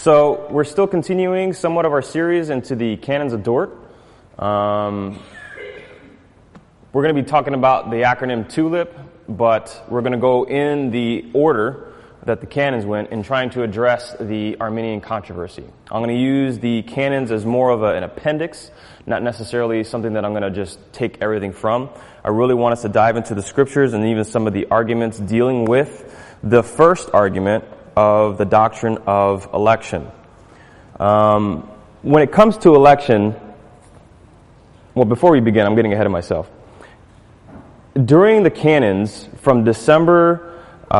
So we're still continuing somewhat of our series into the canons of Dort. We're going to be talking about the acronym TULIP, but we're going to go in the order that the canons went in trying to address the Arminian controversy. I'm going to use the canons as more of an appendix, not necessarily something that I'm going to just take everything from. I really want us to dive into the scriptures and even some of the arguments dealing with the first argument of the doctrine of election. When it comes to election, well, before we begin, I'm getting ahead of myself. During the canons, from December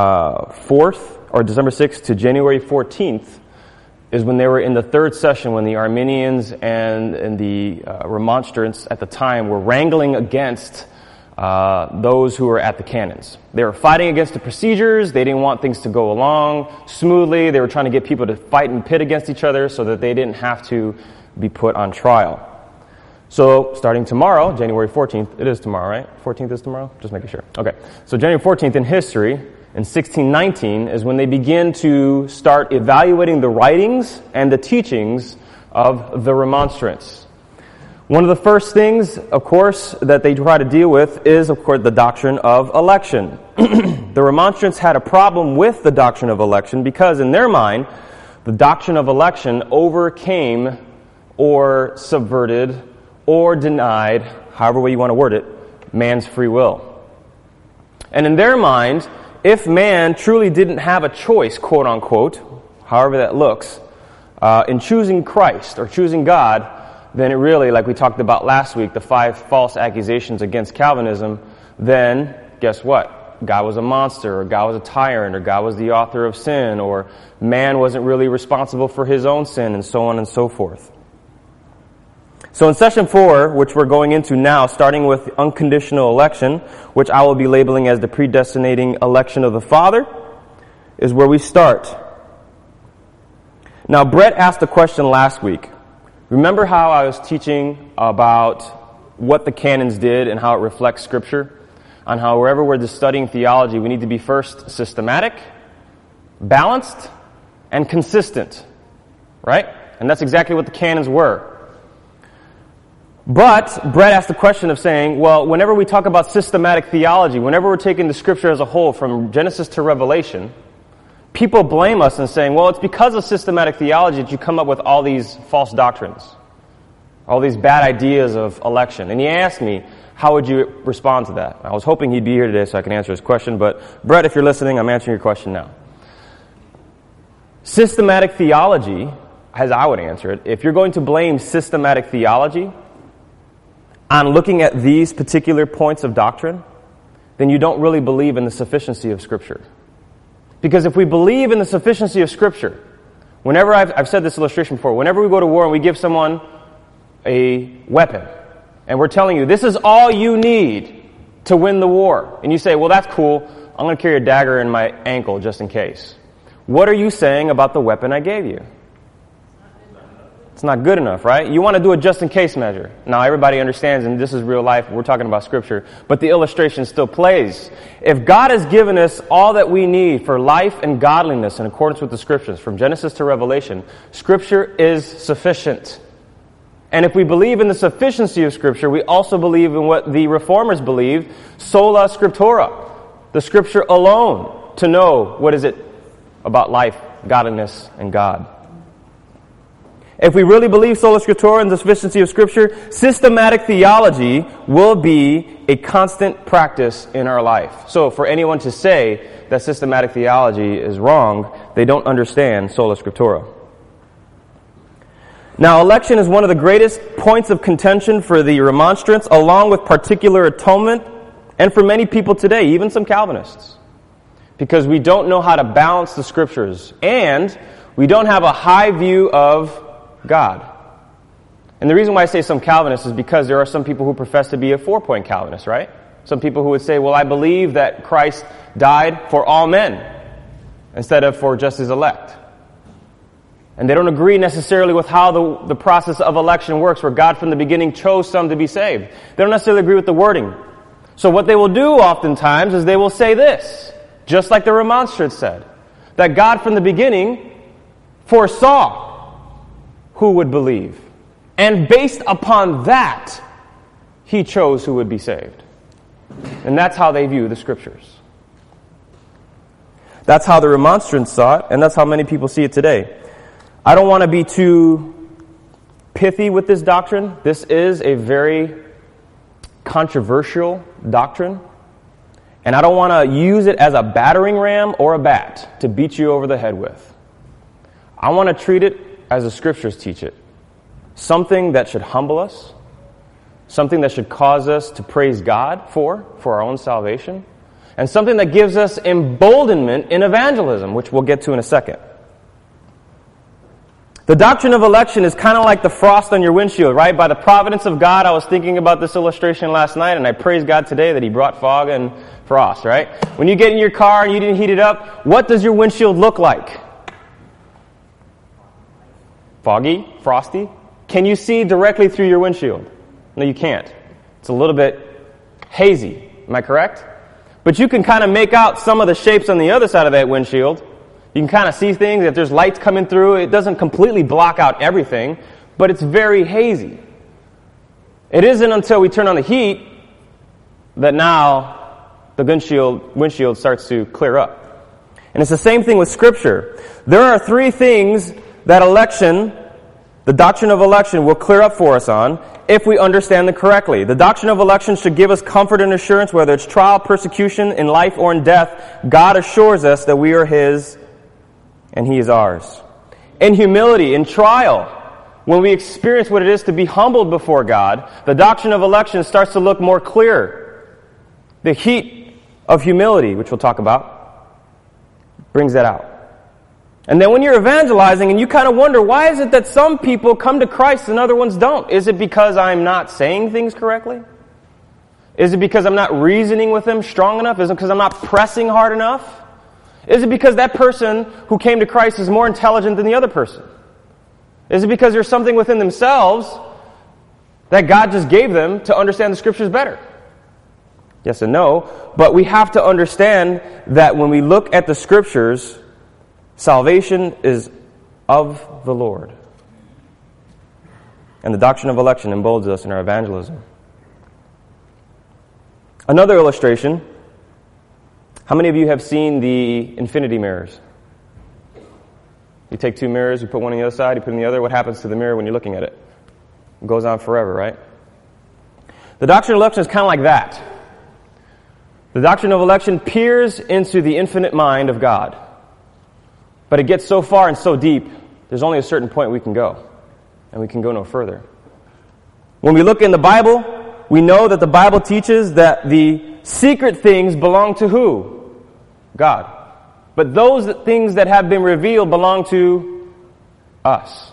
4th or December 6th to January 14th, is when they were in the third session, when the Arminians and the Remonstrants at the time were wrangling against those who were at the canons. They were fighting against the procedures. They didn't want things to go along smoothly. They were trying to get people to fight and pit against each other so that they didn't have to be put on trial. So, starting tomorrow, January 14th, it is tomorrow, right? 14th is tomorrow? Just making sure. Okay. So, January 14th in history, in 1619, is when they begin to start evaluating the writings and the teachings of the Remonstrants. One of the first things, of course, that they try to deal with is, of course, the doctrine of election. The Remonstrants had a problem with the doctrine of election because, in their mind, the doctrine of election overcame or subverted or denied, however way you want to word it, man's free will. And in their mind, if man truly didn't have a choice, quote unquote, however that looks, in choosing Christ or choosing God, then it really, like we talked about last week, the 5 false accusations against Calvinism, then guess what? God was a monster, or God was a tyrant, or God was the author of sin, or man wasn't really responsible for his own sin, and so on and so forth. So in session 4, which we're going into now, starting with unconditional election, which I will be labeling as the predestinating election of the Father, is where we start. Now, Brett asked a question last week. Remember how I was teaching about what the canons did and how it reflects Scripture? On how wherever we're just studying theology, we need to be first systematic, balanced, and consistent. Right? And that's exactly what the canons were. But Brett asked the question of saying, well, whenever we talk about systematic theology, whenever we're taking the Scripture as a whole from Genesis to Revelation, people blame us and saying, well, it's because of systematic theology that you come up with all these false doctrines, all these bad ideas of election. And he asked me, how would you respond to that? I was hoping he'd be here today so I can answer his question, but Brett, if you're listening, I'm answering your question now. Systematic theology, as I would answer it, if you're going to blame systematic theology on looking at these particular points of doctrine, then you don't really believe in the sufficiency of Scripture. Because if we believe in the sufficiency of Scripture, whenever I've said this illustration before, whenever we go to war and we give someone a weapon, and we're telling you, this is all you need to win the war, and you say, well, that's cool, I'm going to carry a dagger in my ankle just in case. What are you saying about the weapon I gave you? It's not good enough, right? You want to do a just-in-case measure. Now, everybody understands, and this is real life, we're talking about Scripture, but the illustration still plays. If God has given us all that we need for life and godliness in accordance with the Scriptures, from Genesis to Revelation, Scripture is sufficient. And if we believe in the sufficiency of Scripture, we also believe in what the Reformers believed, sola scriptura, the Scripture alone, to know what is it about life, godliness, and God. If we really believe sola scriptura and the sufficiency of Scripture, systematic theology will be a constant practice in our life. So for anyone to say that systematic theology is wrong, they don't understand sola scriptura. Now, election is one of the greatest points of contention for the Remonstrants, along with particular atonement, and for many people today, even some Calvinists. Because we don't know how to balance the Scriptures, and we don't have a high view of God. And the reason why I say some Calvinists is because there are some people who profess to be a 4-point Calvinist, right? Some people who would say, well, I believe that Christ died for all men instead of for just his elect. And they don't agree necessarily with how the process of election works, where God from the beginning chose some to be saved. They don't necessarily agree with the wording. So what they will do oftentimes is they will say this, just like the Remonstrants said, that God from the beginning foresaw who would believe. And based upon that, he chose who would be saved. And that's how they view the Scriptures. That's how the Remonstrants saw it, and that's how many people see it today. I don't want to be too pithy with this doctrine. This is a very controversial doctrine. And I don't want to use it as a battering ram or a bat to beat you over the head with. I want to treat it as the Scriptures teach it. Something that should humble us. Something that should cause us to praise God for our own salvation. And something that gives us emboldenment in evangelism, which we'll get to in a second. The doctrine of election is kind of like the frost on your windshield, right? By the providence of God, I was thinking about this illustration last night, and I praise God today that He brought fog and frost, right? When you get in your car and you didn't heat it up, what does your windshield look like? Foggy? Frosty? Can you see directly through your windshield? No, you can't. It's a little bit hazy. Am I correct? But you can kind of make out some of the shapes on the other side of that windshield. You can kind of see things. If there's lights coming through, it doesn't completely block out everything, but it's very hazy. It isn't until we turn on the heat that now the windshield starts to clear up. And it's the same thing with Scripture. There are three things that election, the doctrine of election, will clear up for us on if we understand it correctly. The doctrine of election should give us comfort and assurance, whether it's trial, persecution, in life or in death. God assures us that we are His and He is ours. In humility, in trial, when we experience what it is to be humbled before God, the doctrine of election starts to look more clear. The heat of humility, which we'll talk about, brings that out. And then when you're evangelizing and you kind of wonder, why is it that some people come to Christ and other ones don't? Is it because I'm not saying things correctly? Is it because I'm not reasoning with them strong enough? Is it because I'm not pressing hard enough? Is it because that person who came to Christ is more intelligent than the other person? Is it because there's something within themselves that God just gave them to understand the Scriptures better? Yes and no, but we have to understand that when we look at the Scriptures, salvation is of the Lord. And the doctrine of election emboldens us in our evangelism. Another illustration. How many of you have seen the infinity mirrors? You take two mirrors, you put one on the other side, you put it on the other. What happens to the mirror when you're looking at it? It goes on forever, right? The doctrine of election is kind of like that. The doctrine of election peers into the infinite mind of God. But it gets so far and so deep, there's only a certain point we can go. And we can go no further. When we look in the Bible, we know that the Bible teaches that the secret things belong to who? God. But those things that have been revealed belong to us.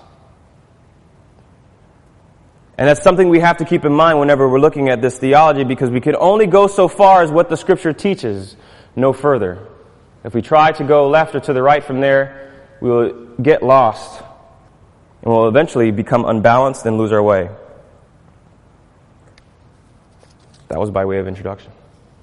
And that's something we have to keep in mind whenever we're looking at this theology, because we can only go so far as what the Scripture teaches, no further. If we try to go left or to the right from there, we will get lost and we'll eventually become unbalanced and lose our way. That was by way of introduction.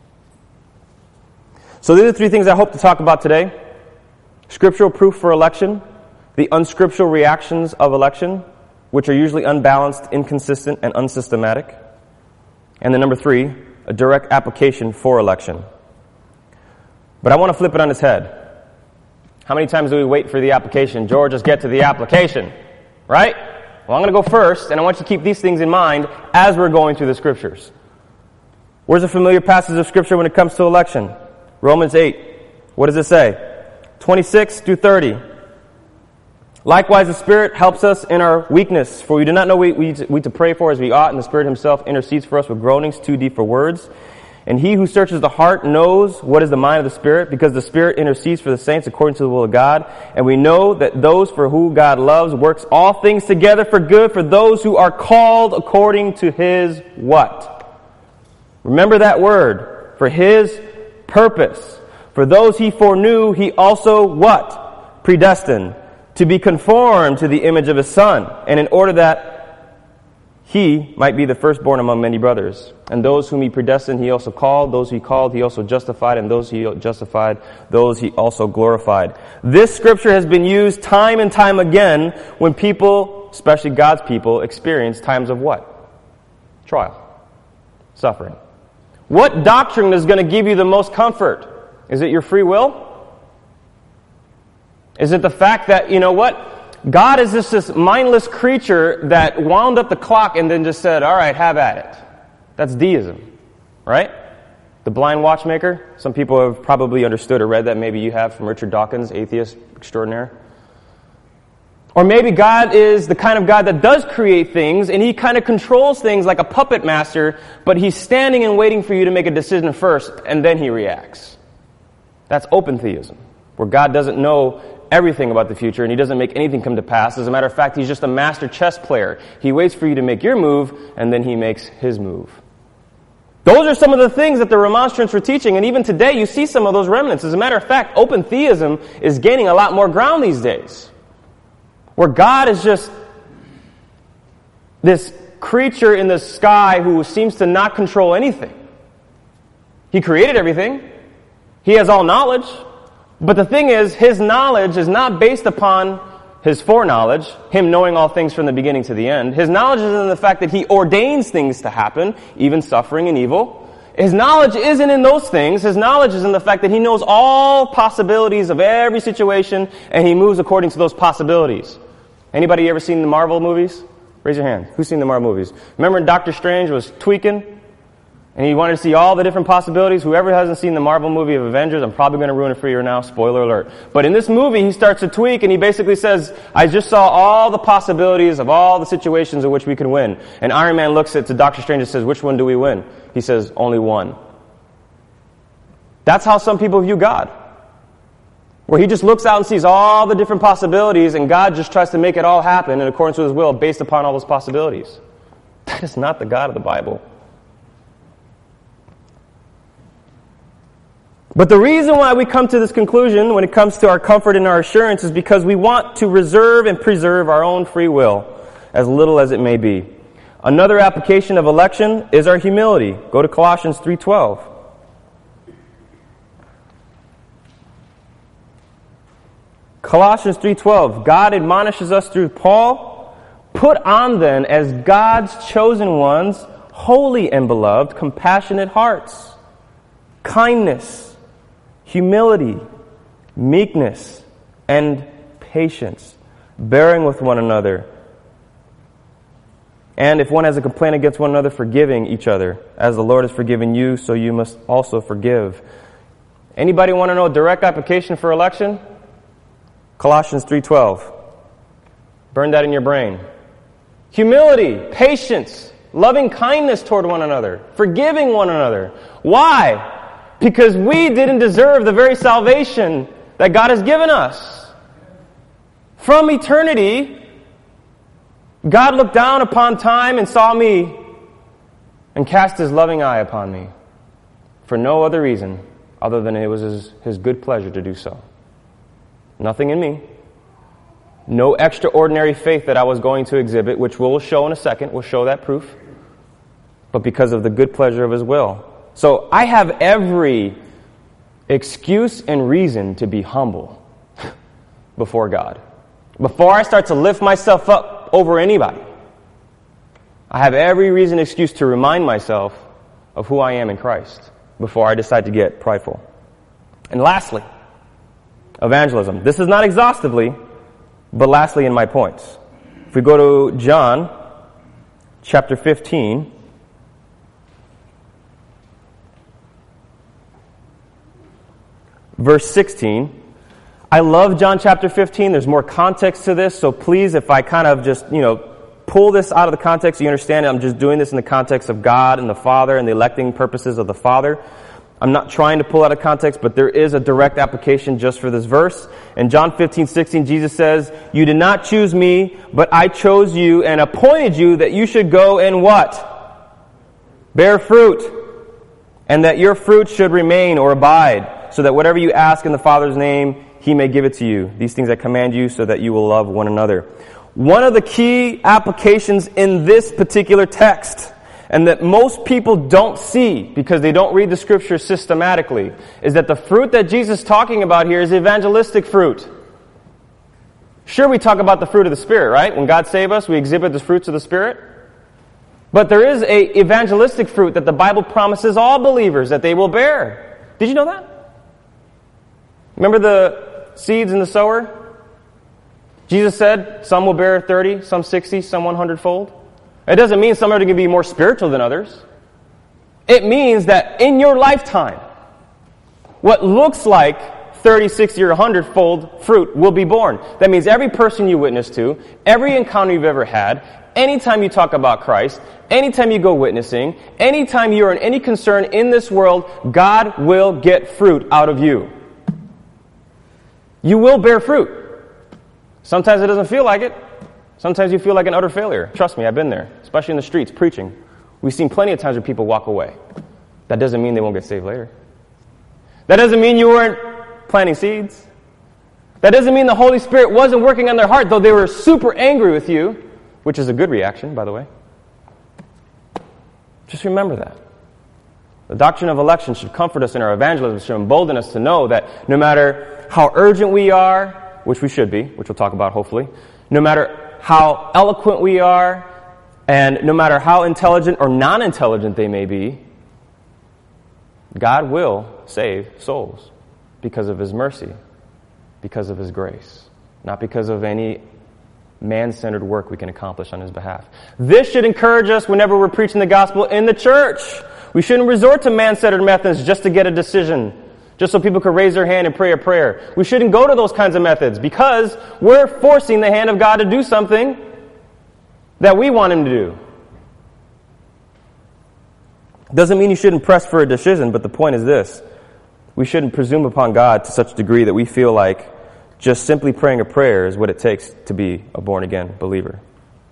So these are the three things I hope to talk about today. Scriptural proof for election, the unscriptural reactions of election, which are usually unbalanced, inconsistent, and unsystematic. And then number three, a direct application for election. But I want to flip it on its head. How many times do we wait for the application? George, let's get to the application. Right? Well, I'm going to go first, and I want you to keep these things in mind as we're going through the Scriptures. Where's a familiar passage of Scripture when it comes to election? Romans 8. What does it say? 26 through 30. Likewise, the Spirit helps us in our weakness, for we do not know what we to pray for as we ought, and the Spirit Himself intercedes for us with groanings too deep for words. And He who searches the heart knows what is the mind of the Spirit, because the Spirit intercedes for the saints according to the will of God. And we know that those for whom God loves works all things together for good for those who are called according to His what? Remember that word. For His purpose. For those He foreknew, He also what? Predestined. To be conformed to the image of His Son. And in order that He might be the firstborn among many brothers. And those whom he predestined, he also called. Those he called, he also justified. And those he justified, those he also glorified. This scripture has been used time and time again when people, especially God's people, experience times of what? Trial. Suffering. What doctrine is going to give you the most comfort? Is it your free will? Is it the fact that, you know what? God is just this mindless creature that wound up the clock and then just said, all right, have at it. That's deism, right? The blind watchmaker. Some people have probably understood or read that. Maybe you have, from Richard Dawkins, atheist extraordinaire. Or maybe God is the kind of God that does create things and he kind of controls things like a puppet master, but he's standing and waiting for you to make a decision first and then he reacts. That's open theism, where God doesn't know everything about the future and he doesn't make anything come to pass. As a matter of fact, he's just a master chess player. He waits for you to make your move and then he makes his move. Those are some of the things that the Remonstrants were teaching, and even today you see some of those remnants. As a matter of fact, open theism is gaining a lot more ground these days, where God is just this creature in the sky who seems to not control anything. He created everything. He has all knowledge. But the thing is, his knowledge is not based upon his foreknowledge, him knowing all things from the beginning to the end. His knowledge is in the fact that he ordains things to happen, even suffering and evil. His knowledge isn't in those things. His knowledge is in the fact that he knows all possibilities of every situation, and he moves according to those possibilities. Anybody ever seen the Marvel movies? Raise your hand. Who's seen the Marvel movies? Remember when Doctor Strange was tweaking? And he wanted to see all the different possibilities. Whoever hasn't seen the Marvel movie of Avengers, I'm probably going to ruin it for you now. Spoiler alert. But in this movie, he starts to tweak and he basically says, I just saw all the possibilities of all the situations in which we can win. And Iron Man looks to Doctor Strange and says, which one do we win? He says, only one. That's how some people view God. Where he just looks out and sees all the different possibilities and God just tries to make it all happen in accordance with his will based upon all those possibilities. That is not the God of the Bible. But the reason why we come to this conclusion when it comes to our comfort and our assurance is because we want to reserve and preserve our own free will, as little as it may be. Another application of election is our humility. Go to Colossians 3:12. Colossians 3:12. God admonishes us through Paul, put on then as God's chosen ones, holy and beloved, compassionate hearts, kindness, humility, meekness, and patience, bearing with one another. And if one has a complaint against one another, forgiving each other. As the Lord has forgiven you, so you must also forgive. Anybody want to know a direct application for election? Colossians 3:12. Burn that in your brain. Humility, patience, loving kindness toward one another, forgiving one another. Why? Because we didn't deserve the very salvation that God has given us. From eternity, God looked down upon time and saw me and cast his loving eye upon me for no other reason other than it was his good pleasure to do so. Nothing in me. No extraordinary faith that I was going to exhibit, which we'll show in a second. We'll show that proof. But because of the good pleasure of his will. So I have every excuse and reason to be humble before God. Before I start to lift myself up over anybody, I have every reason and excuse to remind myself of who I am in Christ before I decide to get prideful. And lastly, evangelism. This is not exhaustively, but lastly in my points. If we go to John chapter 15, verse 16. I love John chapter 15. There's more context to this, so please, if I kind of just, pull this out of the context, you understand I'm just doing this in the context of God and the Father and the electing purposes of the Father. I'm not trying to pull out of context, but there is a direct application just for this verse. In John 15:16, Jesus says, you did not choose me, but I chose you and appointed you that you should go and what? Bear fruit. And that your fruit should remain or abide. So that whatever you ask in the Father's name, he may give it to you. These things I command you so that you will love one another. One of the key applications in this particular text, and that most people don't see because they don't read the Scriptures systematically, is that the fruit that Jesus is talking about here is evangelistic fruit. Sure, we talk about the fruit of the Spirit, right? When God saves us, we exhibit the fruits of the Spirit. But there is a evangelistic fruit that the Bible promises all believers that they will bear. Did you know that? Remember the seeds in the sower? Jesus said some will bear 30, some 60, some 100-fold. It doesn't mean some are going to be more spiritual than others. It means that in your lifetime, what looks like 30, 60, or 100-fold fruit will be born. That means every person you witness to, every encounter you've ever had, anytime you talk about Christ, anytime you go witnessing, anytime you are in any concern in this world, God will get fruit out of you. You will bear fruit. Sometimes it doesn't feel like it. Sometimes you feel like an utter failure. Trust me, I've been there, especially in the streets, preaching. We've seen plenty of times where people walk away. That doesn't mean they won't get saved later. That doesn't mean you weren't planting seeds. That doesn't mean the Holy Spirit wasn't working on their heart, though they were super angry with you, which is a good reaction, by the way. Just remember that. The doctrine of election should comfort us in our evangelism, should embolden us to know that no matter how urgent we are, which we should be, which we'll talk about hopefully, no matter how eloquent we are, and no matter how intelligent or non-intelligent they may be, God will save souls because of His mercy, because of His grace, not because of any man-centered work we can accomplish on His behalf. This should encourage us whenever we're preaching the gospel in the church. We shouldn't resort to man-centered methods just to get a decision, just so people could raise their hand and pray a prayer. We shouldn't go to those kinds of methods because we're forcing the hand of God to do something that we want Him to do. Doesn't mean you shouldn't press for a decision, but the point is this. We shouldn't presume upon God to such a degree that we feel like just simply praying a prayer is what it takes to be a born-again believer.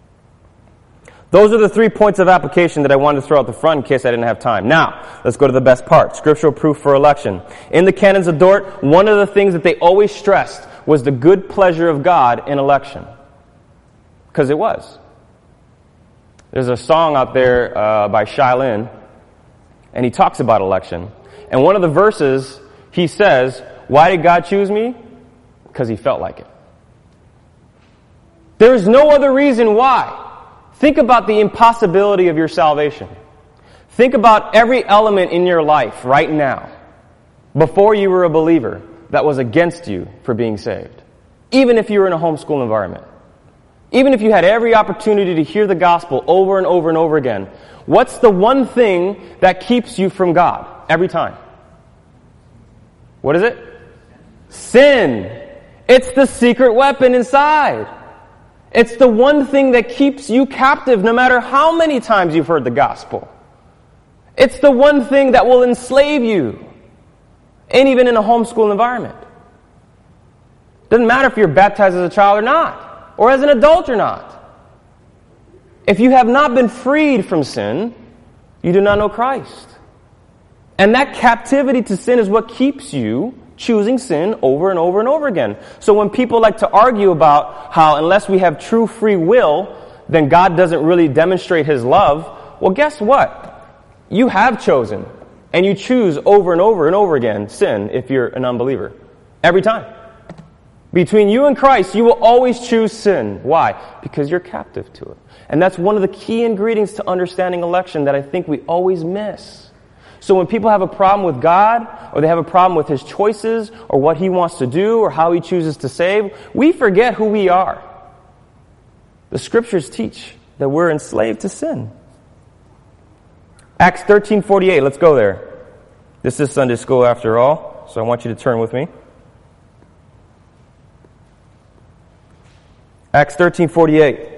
Those are the 3 points of application that I wanted to throw out the front in case I didn't have time. Now, let's go to the best part, scriptural proof for election. In the canons of Dort, one of the things that they always stressed was the good pleasure of God in election. Because it was. There's a song out there by Shai Linne, and he talks about election. And one of the verses, he says, why did God choose me? Because He felt like it. There is no other reason why. Think about the impossibility of your salvation. Think about every element in your life right now, before you were a believer, that was against you for being saved. Even if you were in a homeschool environment. Even if you had every opportunity to hear the gospel over and over and over again. What's the one thing that keeps you from God every time? What is it? Sin. It's the secret weapon inside. It's the one thing that keeps you captive no matter how many times you've heard the gospel. It's the one thing that will enslave you. And even in a homeschool environment. Doesn't matter if you're baptized as a child or not. Or as an adult or not. If you have not been freed from sin, you do not know Christ. And that captivity to sin is what keeps you choosing sin over and over and over again. So when people like to argue about how unless we have true free will, then God doesn't really demonstrate His love, well, guess what? You have chosen, and you choose over and over and over again sin if you're an unbeliever. Every time. Between you and Christ, you will always choose sin. Why? Because you're captive to it. And that's one of the key ingredients to understanding election that I think we always miss. So when people have a problem with God, or they have a problem with His choices, or what He wants to do, or how He chooses to save, we forget who we are. The Scriptures teach that we're enslaved to sin. Acts 13:48, let's go there. This is Sunday school after all, so I want you to turn with me. Acts 13:48.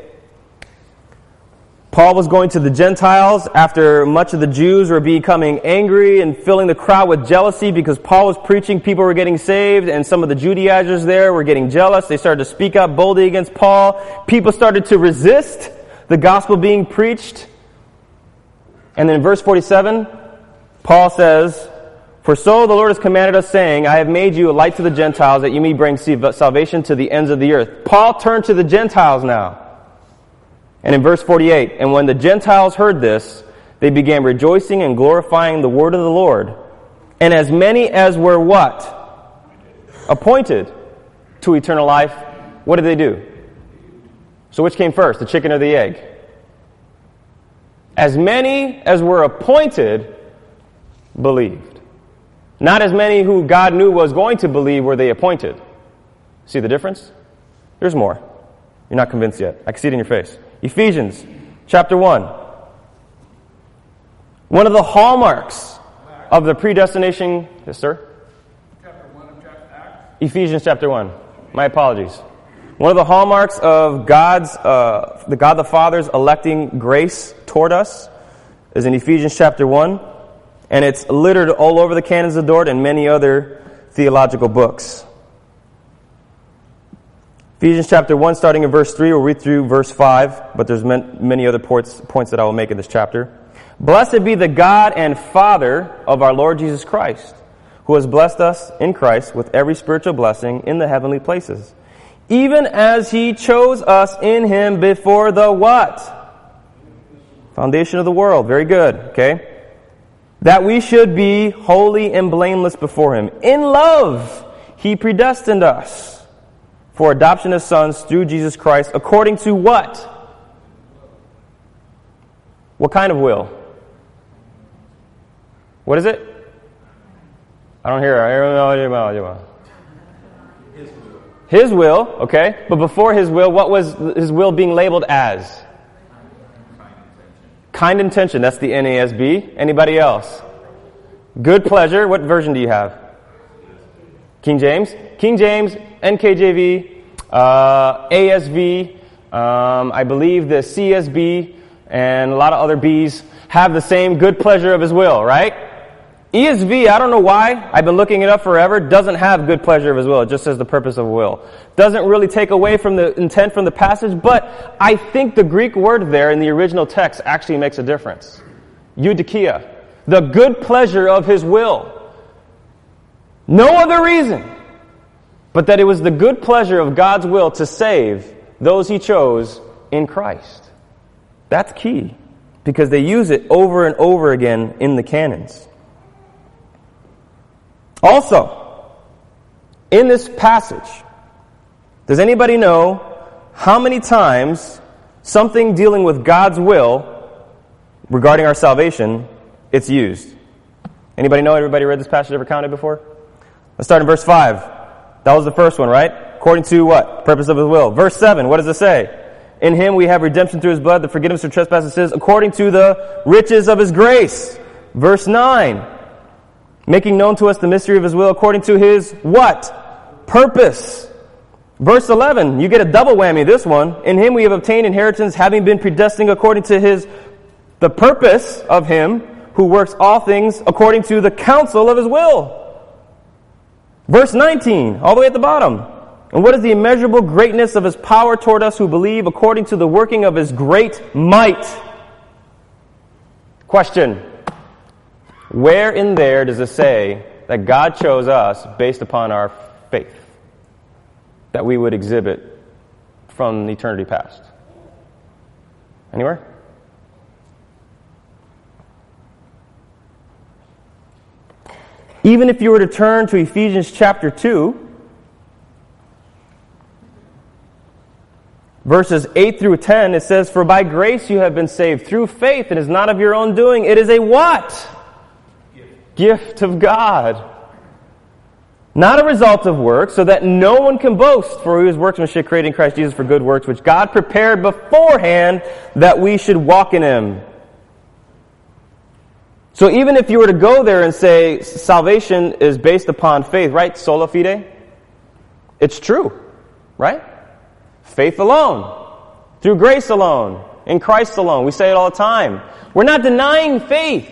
Paul was going to the Gentiles after much of the Jews were becoming angry and filling the crowd with jealousy because Paul was preaching, people were getting saved, and some of the Judaizers there were getting jealous. They started to speak out boldly against Paul. People started to resist the gospel being preached. And then in verse 47, Paul says, "For so the Lord has commanded us, saying, I have made you a light to the Gentiles, that you may bring salvation to the ends of the earth." Paul turned to the Gentiles now. And in verse 48, "And when the Gentiles heard this, they began rejoicing and glorifying the word of the Lord. And as many as were what? Appointed to eternal life, what did they do? So which came first, the chicken or the egg? As many as were appointed believed. Not as many who God knew was going to believe were they appointed. See the difference? There's more. You're not convinced yet. I can see it in your face. Ephesians chapter 1. One of the hallmarks of the predestination... Yes, sir? Chapter 1 of chapter Acts. Ephesians chapter 1. My apologies. One of the hallmarks of God's, the God the Father's electing grace toward us is in Ephesians chapter 1. And it's littered all over the canons of Dort and many other theological books. Ephesians chapter 1, starting in verse 3, we'll read through verse 5, but there's many other points that I will make in this chapter. Blessed be the God and Father of our Lord Jesus Christ, who has blessed us in Christ with every spiritual blessing in the heavenly places, even as He chose us in Him before the what? Foundation of the world. Very good, okay? That we should be holy and blameless before Him. In love, He predestined us for adoption as sons through Jesus Christ, according to what? What kind of will? What is it? I don't hear it. His will, okay. But before His will, what was His will being labeled as? Kind intention. That's the NASB. Anybody else? Good pleasure. What version do you have? King James? King James, NKJV, ASV, I believe the CSB, and a lot of other Bs have the same good pleasure of His will, right? ESV, I don't know why, I've been looking it up forever, doesn't have good pleasure of His will. It just says the purpose of will. Doesn't really take away from the intent from the passage, but I think the Greek word there in the original text actually makes a difference. Eudokia, the good pleasure of His will. No other reason but that it was the good pleasure of God's will to save those He chose in Christ. That's key, because they use it over and over again in the canons. Also, in this passage, does anybody know how many times something dealing with God's will regarding our salvation, it's used? Anybody know? Everybody read this passage, ever counted before? Let's start in verse 5. That was the first one, right? According to what? Purpose of His will. Verse 7, what does it say? In Him we have redemption through His blood, the forgiveness of trespasses, sins, according to the riches of His grace. Verse 9, making known to us the mystery of His will, according to His what? Purpose. Verse 11, you get a double whammy, this one. In Him we have obtained inheritance, having been predestined according to the purpose of Him who works all things according to the counsel of His will. Verse 19, all the way at the bottom. And what is the immeasurable greatness of His power toward us who believe, according to the working of His great might? Question. Where in there does it say that God chose us based upon our faith that we would exhibit from eternity past? Anywhere? Even if you were to turn to Ephesians chapter 2, verses 8 through 10, it says, For by grace you have been saved through faith, and it is not of your own doing. It is a what? Gift of God. Not a result of works, so that no one can boast, for whose workmanship created in Christ Jesus for good works, which God prepared beforehand that we should walk in Him. So even if you were to go there and say salvation is based upon faith, right? Sola fide. It's true, right? Faith alone. Through grace alone. In Christ alone. We say it all the time. We're not denying faith.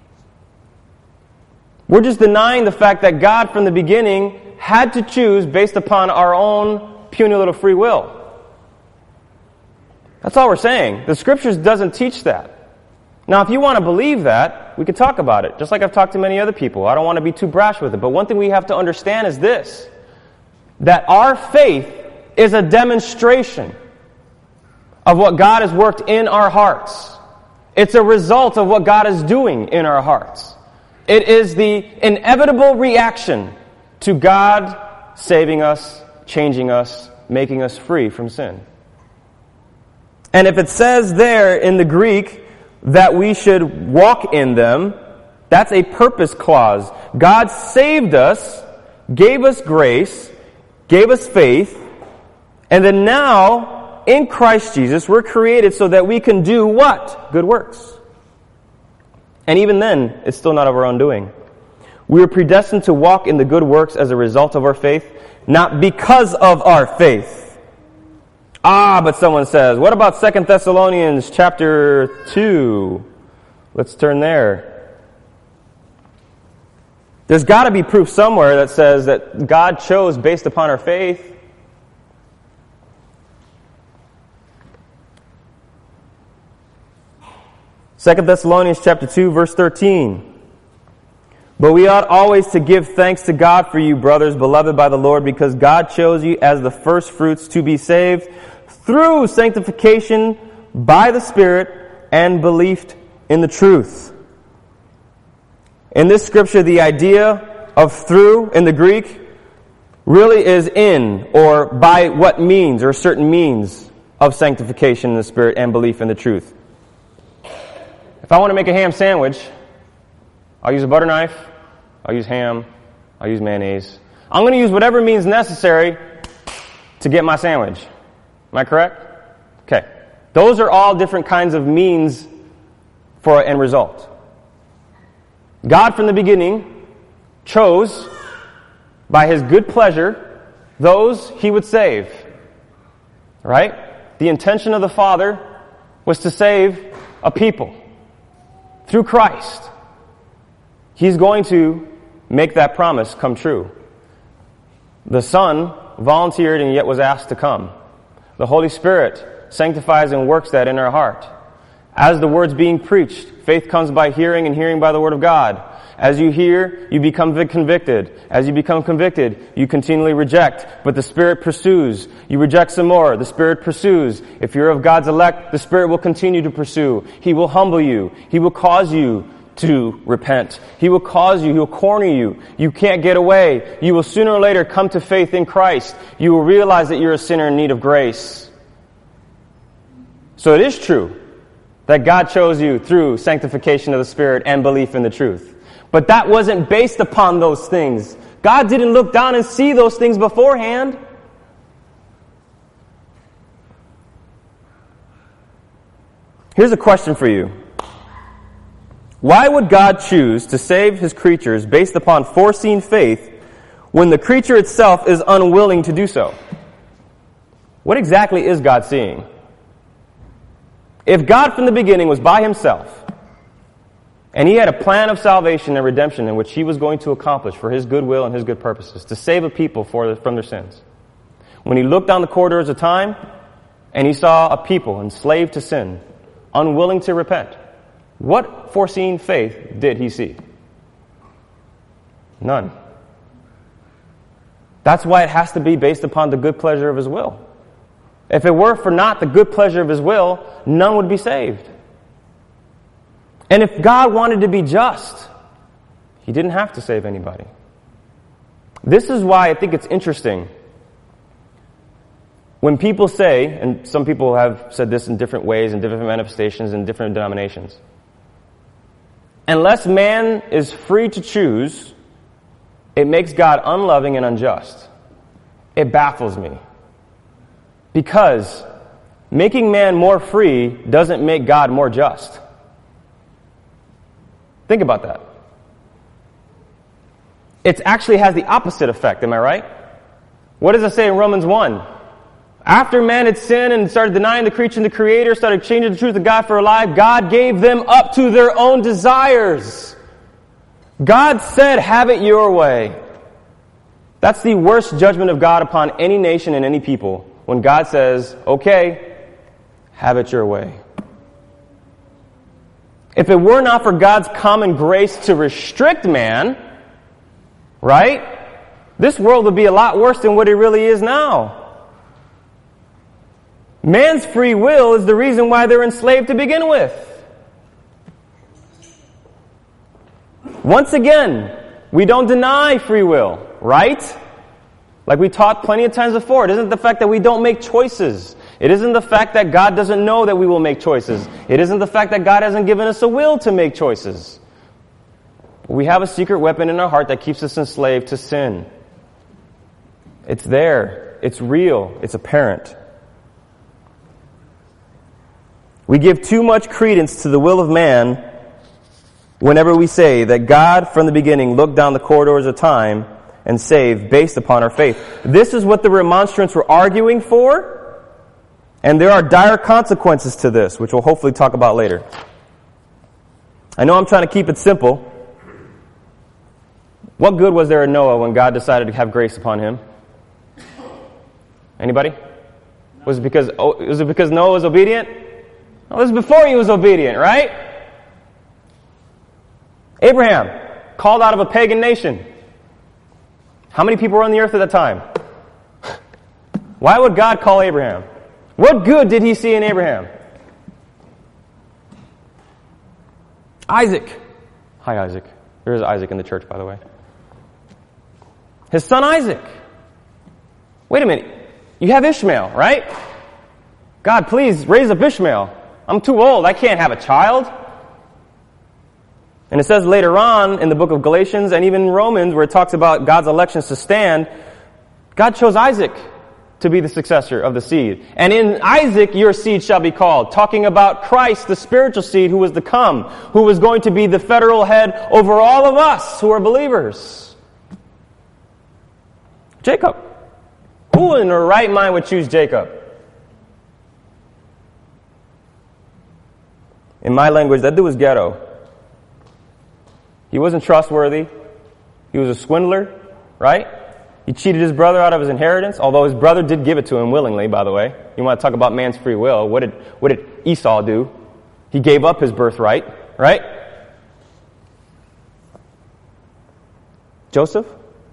We're just denying the fact that God from the beginning had to choose based upon our own puny little free will. That's all we're saying. The Scriptures doesn't teach that. Now, if you want to believe that, we can talk about it, just like I've talked to many other people. I don't want to be too brash with it, but one thing we have to understand is this, that our faith is a demonstration of what God has worked in our hearts. It's a result of what God is doing in our hearts. It is the inevitable reaction to God saving us, changing us, making us free from sin. And if it says there in the Greek that we should walk in them, that's a purpose clause. God saved us, gave us grace, gave us faith, and then now, in Christ Jesus, we're created so that we can do what? Good works. And even then, it's still not of our own doing. We are predestined to walk in the good works as a result of our faith, not because of our faith. But someone says, what about 2 Thessalonians chapter 2? Let's turn there. There's got to be proof somewhere that says that God chose based upon our faith. 2 Thessalonians chapter 2, verse 13. But we ought always to give thanks to God for you, brothers, beloved by the Lord, because God chose you as the first fruits to be saved through sanctification by the Spirit and belief in the truth. In this scripture, the idea of through in the Greek really is in or by what means or certain means of sanctification in the Spirit and belief in the truth. If I want to make a ham sandwich, I'll use a butter knife, I'll use ham, I'll use mayonnaise. I'm going to use whatever means necessary to get my sandwich. Am I correct? Okay. Those are all different kinds of means for an end result. God from the beginning chose, by His good pleasure, those He would save. Right? The intention of the Father was to save a people through Christ. He's going to make that promise come true. The Son volunteered and yet was asked to come. The Holy Spirit sanctifies and works that in our heart. As the word's being preached, faith comes by hearing and hearing by the word of God. As you hear, you become convicted. As you become convicted, you continually reject, but the Spirit pursues. You reject some more, the Spirit pursues. If you're of God's elect, the Spirit will continue to pursue. He will humble you. He will cause you to repent. He will cause you, He will corner you. You can't get away. You will sooner or later come to faith in Christ. You will realize that you're a sinner in need of grace. So it is true that God chose you through sanctification of the Spirit and belief in the truth. But that wasn't based upon those things. God didn't look down and see those things beforehand. Here's a question for you. Why would God choose to save His creatures based upon foreseen faith when the creature itself is unwilling to do so? What exactly is God seeing? If God from the beginning was by Himself, and He had a plan of salvation and redemption in which He was going to accomplish for His good will and His good purposes, to save a people from their sins, when He looked down the corridors of time and He saw a people enslaved to sin, unwilling to repent, what foreseen faith did He see? None. That's why it has to be based upon the good pleasure of His will. If it were for not the good pleasure of His will, none would be saved. And if God wanted to be just, He didn't have to save anybody. This is why I think it's interesting when people say, and some people have said this in different ways, in different manifestations, in different denominations, unless man is free to choose, it makes God unloving and unjust. It baffles me. Because making man more free doesn't make God more just. Think about that. It actually has the opposite effect, am I right? What does it say in Romans 1? After man had sinned and started denying the creature and the Creator, started changing the truth of God for a lie, God gave them up to their own desires. God said, have it your way. That's the worst judgment of God upon any nation and any people. When God says, okay, have it your way. If it were not for God's common grace to restrict man, right, this world would be a lot worse than what it really is now. Man's free will is the reason why they're enslaved to begin with. Once again, we don't deny free will, right? Like we taught plenty of times before. It isn't the fact that we don't make choices. It isn't the fact that God doesn't know that we will make choices. It isn't the fact that God hasn't given us a will to make choices. We have a secret weapon in our heart that keeps us enslaved to sin. It's there. It's real. It's apparent. We give too much credence to the will of man whenever we say that God from the beginning looked down the corridors of time and saved based upon our faith. This is what the remonstrants were arguing for, and there are dire consequences to this, which we'll hopefully talk about later. I know I'm trying to keep it simple. What good was there in Noah when God decided to have grace upon him? Anybody? Was it because Noah was obedient? No, it was before he was obedient, right? Abraham, called out of a pagan nation. How many people were on the earth at that time? Why would God call Abraham? What good did he see in Abraham? Isaac. Hi, Isaac. There is Isaac in the church, by the way. His son Isaac. Wait a minute. You have Ishmael, right? God, please raise up Ishmael. I'm too old. I can't have a child. And it says later on in the book of Galatians and even Romans where it talks about God's elections to stand, God chose Isaac to be the successor of the seed. And in Isaac your seed shall be called. Talking about Christ, the spiritual seed who was to come, who was going to be the federal head over all of us who are believers. Jacob. Who in their right mind would choose Jacob? In my language, that dude was ghetto. He wasn't trustworthy. He was a swindler, right? He cheated his brother out of his inheritance, although his brother did give it to him willingly, by the way. You want to talk about man's free will. What did Esau do? He gave up his birthright, right? Joseph?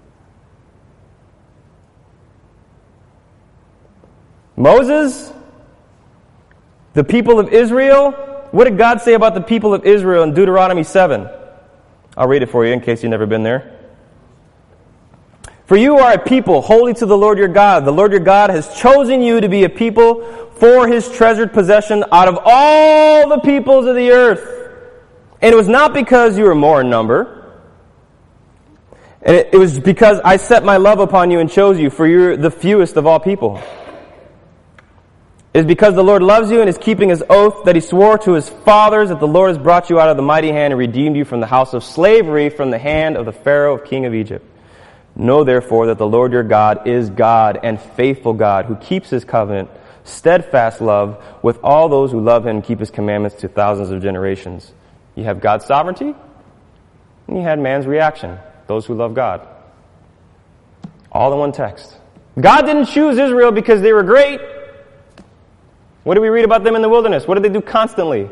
Moses? The people of Israel? What did God say about the people of Israel in Deuteronomy 7? I'll read it for you in case you've never been there. For you are a people holy to the Lord your God. The Lord your God has chosen you to be a people for his treasured possession out of all the peoples of the earth. And it was not because you were more in number. And it was because I set my love upon you and chose you, for you're the fewest of all people. It is because the Lord loves you and is keeping his oath that he swore to his fathers that the Lord has brought you out of the mighty hand and redeemed you from the house of slavery, from the hand of the Pharaoh, king of Egypt. Know therefore that the Lord your God is God and faithful God, who keeps his covenant, steadfast love with all those who love him and keep his commandments to thousands of generations. You have God's sovereignty, and you had man's reaction, those who love God. All in one text. God didn't choose Israel because they were great. What do we read about them in the wilderness? What did they do constantly?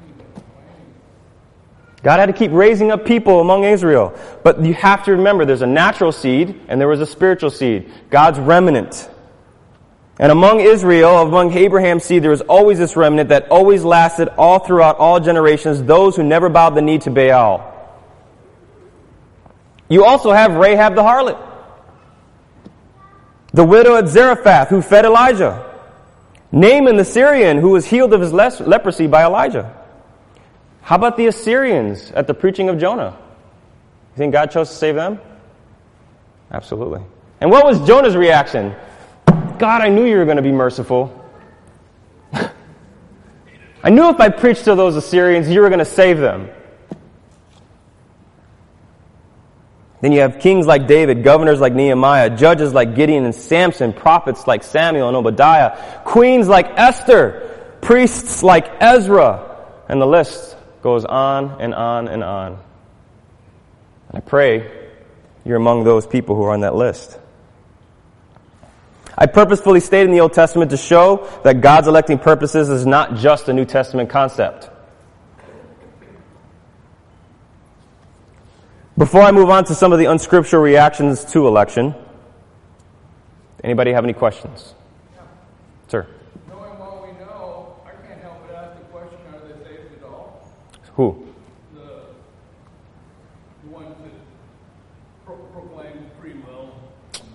God had to keep raising up people among Israel. But you have to remember, there's a natural seed and there was a spiritual seed. God's remnant. And among Israel, among Abraham's seed, there was always this remnant that always lasted all throughout all generations, those who never bowed the knee to Baal. You also have Rahab the harlot, the widow at Zarephath who fed Elijah. Naaman the Syrian who was healed of his leprosy by Elijah. How about the Assyrians at the preaching of Jonah? You think God chose to save them? Absolutely. And what was Jonah's reaction? God, I knew you were going to be merciful. I knew if I preached to those Assyrians, you were going to save them. Then you have kings like David, governors like Nehemiah, judges like Gideon and Samson, prophets like Samuel and Obadiah, queens like Esther, priests like Ezra, and the list goes on and on and on. And I pray you're among those people who are on that list. I purposefully stayed in the Old Testament to show that God's electing purposes is not just a New Testament concept. Before I move on to some of the unscriptural reactions to election, anybody have any questions? Yeah. Sir. Knowing what we know, I can't help but ask the question, are they saved at all? Who? The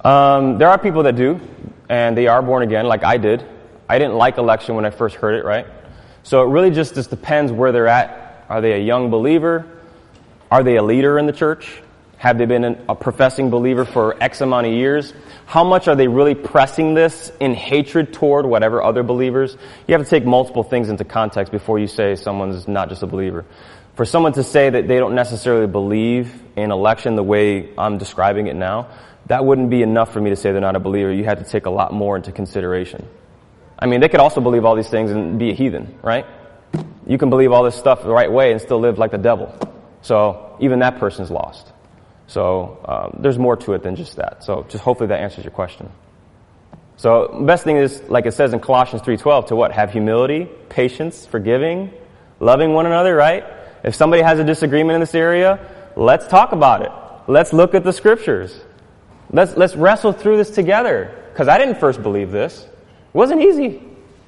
There are people that do, and they are born again, like I did. I didn't like election when I first heard it, right? So it really just depends where they're at. Are they a young believer? Are they a leader in the church? Have they been a professing believer for X amount of years? How much are they really pressing this in hatred toward whatever other believers? You have to take multiple things into context before you say someone's not just a believer. For someone to say that they don't necessarily believe in election the way I'm describing it now, that wouldn't be enough for me to say they're not a believer. You had to take a lot more into consideration. I mean, they could also believe all these things and be a heathen, right? You can believe all this stuff the right way and still live like the devil. So even that person's lost. So there's more to it than just that. So just hopefully that answers your question. So the best thing is, like it says in Colossians 3:12, to what? Have humility, patience, forgiving, loving one another, right? If somebody has a disagreement in this area, let's talk about it. Let's look at the scriptures. Let's wrestle through this together. Because I didn't first believe this. It wasn't easy.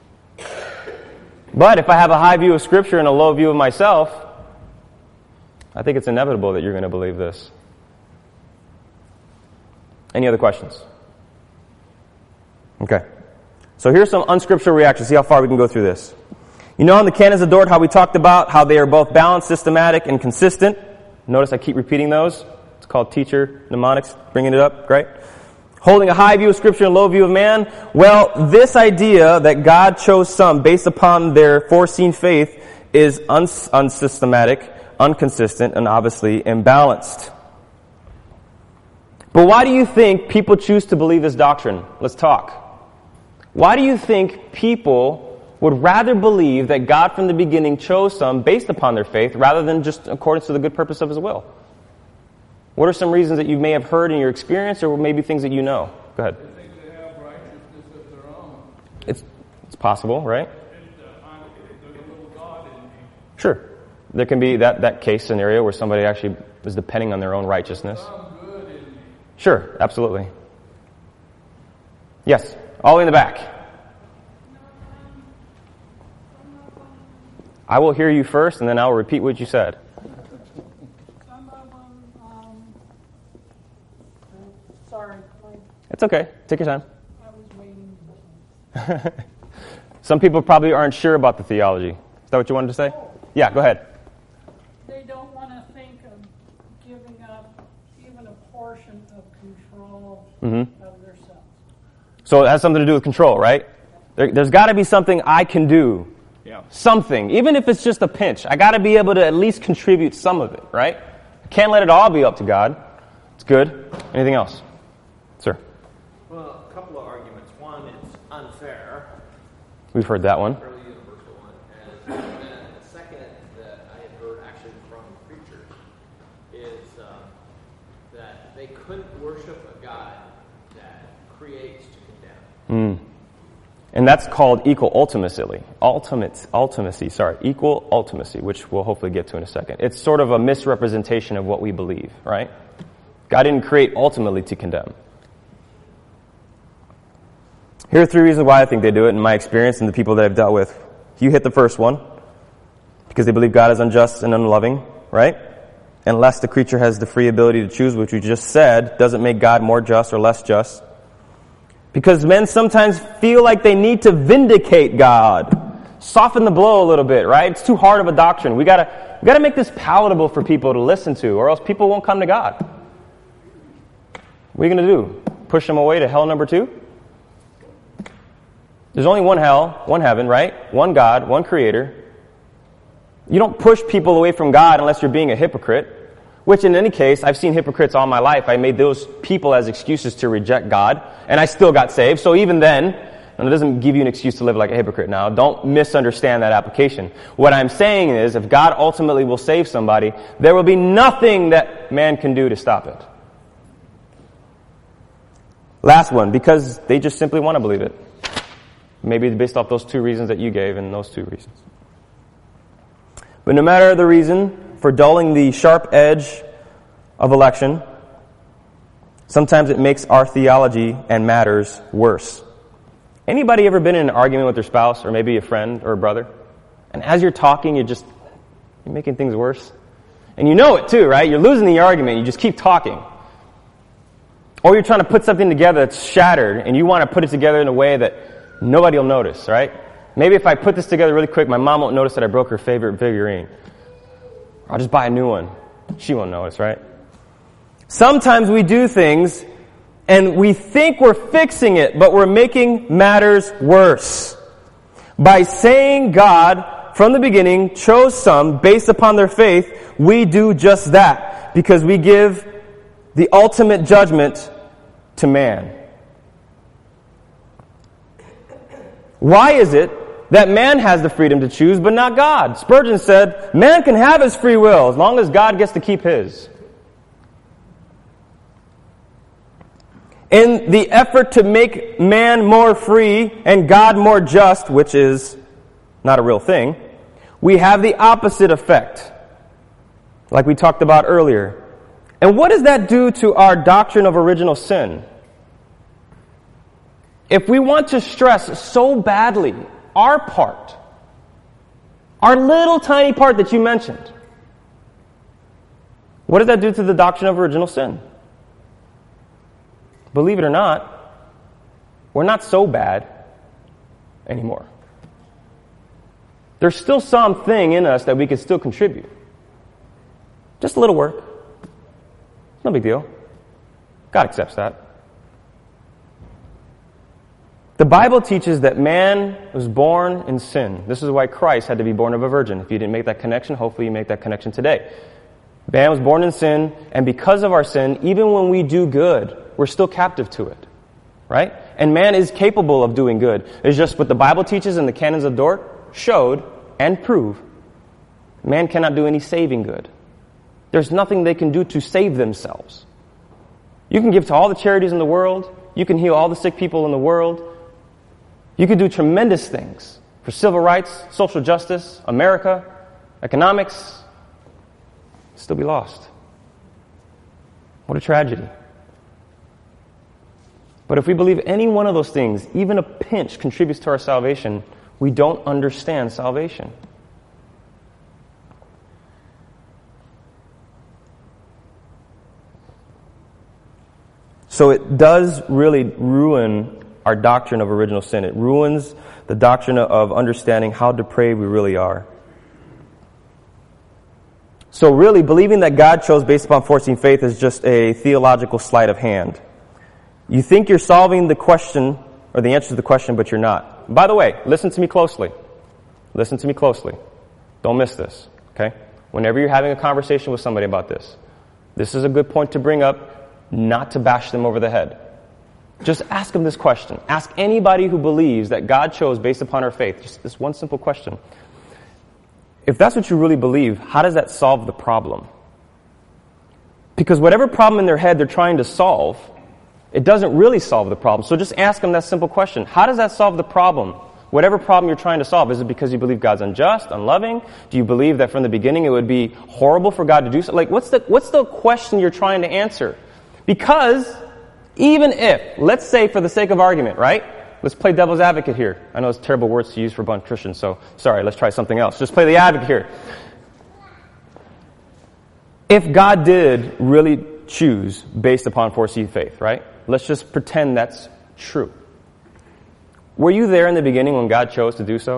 But if I have a high view of scripture and a low view of myself, I think it's inevitable that you're going to believe this. Any other questions? Okay. So here's some unscriptural reactions. See how far we can go through this. You know in the canons of Dort how we talked about how they are both balanced, systematic, and consistent. Notice I keep repeating those. It's called teacher mnemonics, bringing it up. Great. Holding a high view of scripture and low view of man. Well, this idea that God chose some based upon their foreseen faith is unsystematic, inconsistent, and obviously imbalanced. But why do you think people choose to believe this doctrine? Let's talk. Why do you think people would rather believe that God from the beginning chose some based upon their faith rather than just according to the good purpose of His will? What are some reasons that you may have heard in your experience or maybe things that you know? Go ahead. They think they have righteousness of their own. It's possible, right? There's a little God in me. Sure. There can be that case scenario where somebody actually is depending on their own righteousness. Some good in me. Sure, absolutely. Yes, all the way in the back. I will hear you first, and then I will repeat what you said. Some of them, sorry, It's okay. Take your time. I was waiting. Some people probably aren't sure about the theology. Is that what you wanted to say? Yeah, go ahead. They don't want to think of giving up even a portion of control of themselves. So it has something to do with control, right? There's got to be something I can do. Yeah. Something. Even if it's just a pinch. I got to be able to at least contribute some of it, right? Can't let it all be up to God. It's good. Anything else? Sir. Well, a couple of arguments. One, it's unfair. We've heard that one. Fairly universal one. And then the second that I had heard actually from preachers is that they couldn't worship a God that creates to condemn. And that's called equal ultimacy. Equal ultimacy, which we'll hopefully get to in a second. It's sort of a misrepresentation of what we believe, right? God didn't create ultimately to condemn. Here are 3 reasons why I think they do it in my experience and the people that I've dealt with. You hit the first one. Because they believe God is unjust and unloving, right? Unless the creature has the free ability to choose, which we just said, doesn't make God more just or less just. Because men sometimes feel like they need to vindicate God. Soften the blow a little bit, right? It's too hard of a doctrine. We gotta make this palatable for people to listen to, or else people won't come to God. What are you gonna do? Push them away to hell number 2? There's only one hell, one heaven, right? One God, one creator. You don't push people away from God unless you're being a hypocrite. Which in any case, I've seen hypocrites all my life. I made those people as excuses to reject God, and I still got saved. So even then, and it doesn't give you an excuse to live like a hypocrite now. Don't misunderstand that application. What I'm saying is, if God ultimately will save somebody, there will be nothing that man can do to stop it. Last one, because they just simply want to believe it. Maybe based off those 2 reasons that you gave and those 2 reasons. But no matter the reason for dulling the sharp edge of election, sometimes it makes our theology and matters worse. Anybody ever been in an argument with their spouse or maybe a friend or a brother? And as you're talking, you're making things worse? And you know it too, right? You're losing the argument. You just keep talking. Or you're trying to put something together that's shattered, and you want to put it together in a way that nobody will notice, right? Maybe if I put this together really quick, my mom won't notice that I broke her favorite figurine. I'll just buy a new one. She won't notice, right? Sometimes we do things, and we think we're fixing it, but we're making matters worse. By saying God, from the beginning, chose some based upon their faith, we do just that, because we give the ultimate judgment to man. Why is it that man has the freedom to choose, but not God? Spurgeon said, man can have his free will as long as God gets to keep his. In the effort to make man more free and God more just, which is not a real thing, we have the opposite effect, like we talked about earlier. And what does that do to our doctrine of original sin? If we want to stress so badly our part, our little tiny part that you mentioned, what does that do to the doctrine of original sin? Believe it or not, we're not so bad anymore. There's still something in us that we can still contribute. Just a little work. No big deal. God accepts that. The Bible teaches that man was born in sin. This is why Christ had to be born of a virgin. If you didn't make that connection, hopefully you make that connection today. Man was born in sin, and because of our sin, even when we do good, we're still captive to it. Right? And man is capable of doing good. It's just what the Bible teaches and the canons of Dort showed and prove. Man cannot do any saving good. There's nothing they can do to save themselves. You can give to all the charities in the world. You can heal all the sick people in the world. You can do tremendous things for civil rights, social justice, America, economics. Still be lost. What a tragedy. But if we believe any one of those things, even a pinch, contributes to our salvation, we don't understand salvation. So it does really ruin our doctrine of original sin. It ruins the doctrine of understanding how depraved we really are. So really, believing that God chose based upon foreseen faith is just a theological sleight of hand. You think you're solving the question, or the answer to the question, but you're not. By the way, listen to me closely. Listen to me closely. Don't miss this, okay? Whenever you're having a conversation with somebody about this is a good point to bring up, not to bash them over the head. Just ask them this question. Ask anybody who believes that God chose based upon our faith. Just this one simple question. If that's what you really believe, how does that solve the problem? Because whatever problem in their head they're trying to solve, it doesn't really solve the problem. So just ask them that simple question. How does that solve the problem? Whatever problem you're trying to solve, is it because you believe God's unjust, unloving? Do you believe that from the beginning it would be horrible for God to do so? Like, what's the question you're trying to answer? Because even if, let's say for the sake of argument, right? Let's play devil's advocate here. I know it's terrible words to use for a bunch of Christians, so sorry, let's try something else. Just play the advocate here. If God did really choose based upon foreseen faith, right? Let's just pretend that's true. Were you there in the beginning when God chose to do so?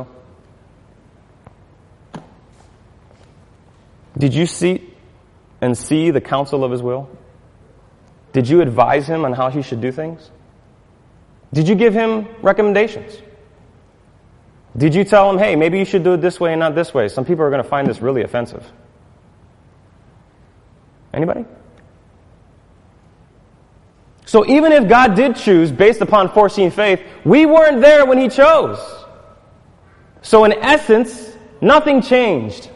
Did you see the counsel of His will? Did you advise Him on how He should do things? Did you give Him recommendations? Did you tell Him, hey, maybe you should do it this way and not this way? Some people are going to find this really offensive. Anybody? So even if God did choose based upon foreseen faith, we weren't there when He chose. So in essence, nothing changed.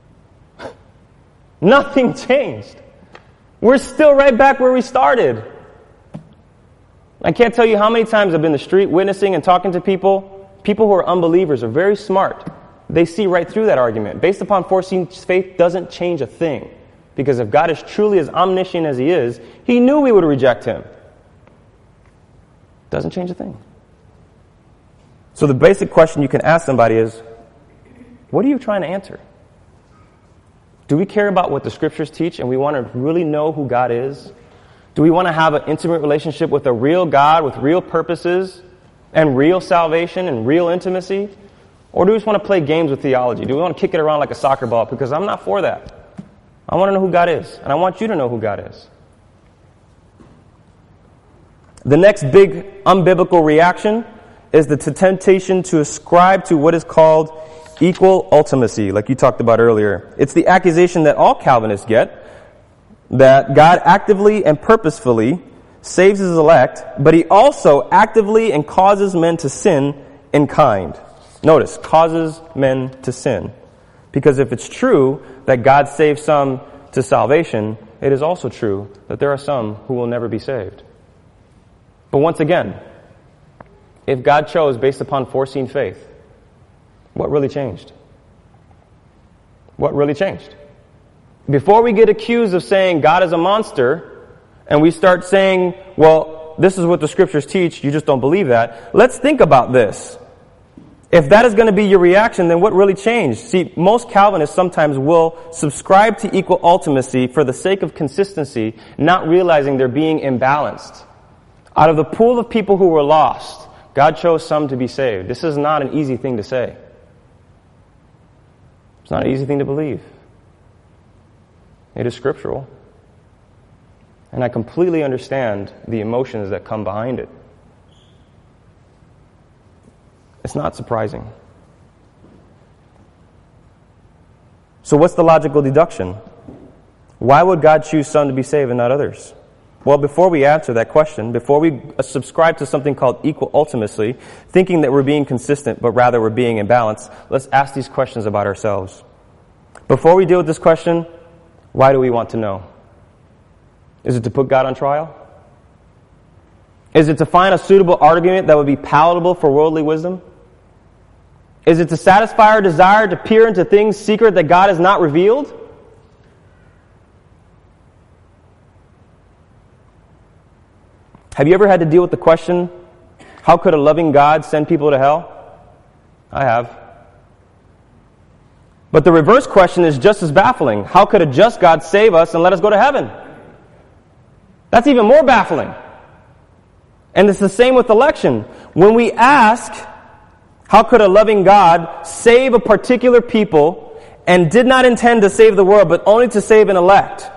Nothing changed. We're still right back where we started. I can't tell you how many times I've been in the street witnessing and talking to people. People who are unbelievers are very smart. They see right through that argument. Based upon foreseen faith doesn't change a thing. Because if God is truly as omniscient as He is, He knew we would reject Him. Doesn't change a thing. So the basic question you can ask somebody is, what are you trying to answer? Do we care about what the Scriptures teach and we want to really know who God is? Do we want to have an intimate relationship with a real God, with real purposes, and real salvation, and real intimacy? Or do we just want to play games with theology? Do we want to kick it around like a soccer ball? Because I'm not for that. I want to know who God is, and I want you to know who God is. The next big unbiblical reaction is the temptation to ascribe to what is called equal ultimacy, like you talked about earlier. It's the accusation that all Calvinists get, that God actively and purposefully saves his elect, but he also actively and causes men to sin in kind. Notice, causes men to sin. Because if it's true that God saves some to salvation, it is also true that there are some who will never be saved. But once again, if God chose based upon foreseen faith, what really changed? What really changed? Before we get accused of saying God is a monster, and we start saying, well, this is what the scriptures teach, you just don't believe that, let's think about this. If that is going to be your reaction, then what really changed? See, most Calvinists sometimes will subscribe to equal ultimacy for the sake of consistency, not realizing they're being imbalanced. Out of the pool of people who were lost, God chose some to be saved. This is not an easy thing to say. It's not an easy thing to believe. It is scriptural. And I completely understand the emotions that come behind it. It's not surprising. So what's the logical deduction? Why would God choose some to be saved and not others? Well, before we answer that question, before we subscribe to something called equal ultimacy, thinking that we're being consistent, but rather we're being imbalanced, let's ask these questions about ourselves. Before we deal with this question, why do we want to know? Is it to put God on trial? Is it to find a suitable argument that would be palatable for worldly wisdom? Is it to satisfy our desire to peer into things secret that God has not revealed? Have you ever had to deal with the question, how could a loving God send people to hell? I have. But the reverse question is just as baffling. How could a just God save us and let us go to heaven? That's even more baffling. And it's the same with election. When we ask, how could a loving God save a particular people and did not intend to save the world, but only to save an elect?